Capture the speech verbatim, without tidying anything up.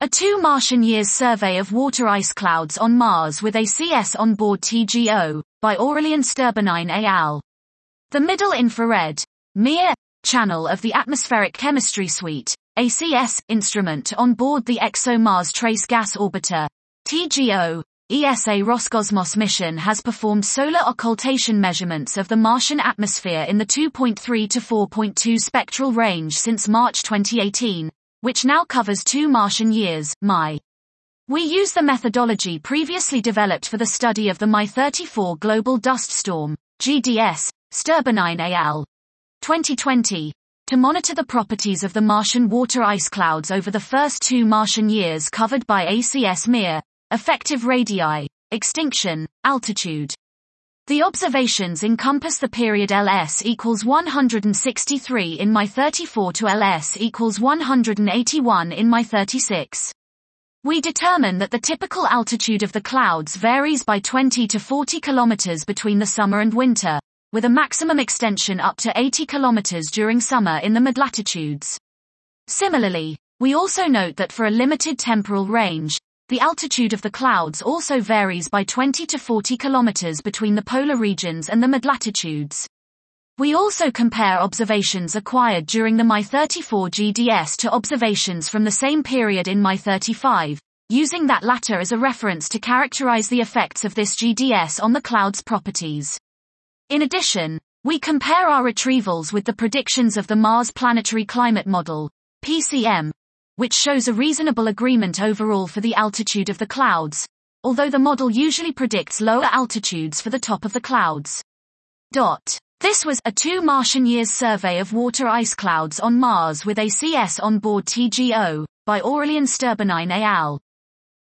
A two Martian years survey of water ice clouds on Mars with A C S on board T G O, by Aurélien Sterbernine et al. The Middle Infrared, M I R, channel of the Atmospheric Chemistry Suite, A C S, instrument on board the ExoMars Trace Gas Orbiter, T G O, E S A Roscosmos mission has performed solar occultation measurements of the Martian atmosphere in the two point three to four point two spectral range since March twenty eighteen, which now covers two Martian years, M I. We use the methodology previously developed for the study of the M I thirty-four Global Dust Storm, G D S, Sterbernine et al. twenty twenty, to monitor the properties of the Martian water ice clouds over the first two Martian years covered by A C S M I R, effective radii, extinction, altitude. The observations encompass the period L S equals one hundred sixty-three in M I thirty-four to L S equals one hundred eighty-one in M I thirty-six. We determine that the typical altitude of the clouds varies by twenty to forty kilometers between the summer and winter, with a maximum extension up to eighty kilometers during summer in the midlatitudes. Similarly, we also note that for a limited temporal range, the altitude of the clouds also varies by twenty to forty kilometers between the polar regions and the midlatitudes. We also compare observations acquired during the M I thirty-four G D S to observations from the same period in M I thirty-five, using that latter as a reference to characterize the effects of this G D S on the cloud's properties. In addition, we compare our retrievals with the predictions of the Mars Planetary Climate Model, P C M, which shows a reasonable agreement overall for the altitude of the clouds, although the model usually predicts lower altitudes for the top of the clouds. Dot. This was a two Martian years survey of water ice clouds on Mars with A C S on board T G O, by Aurélien Sterbernine et al.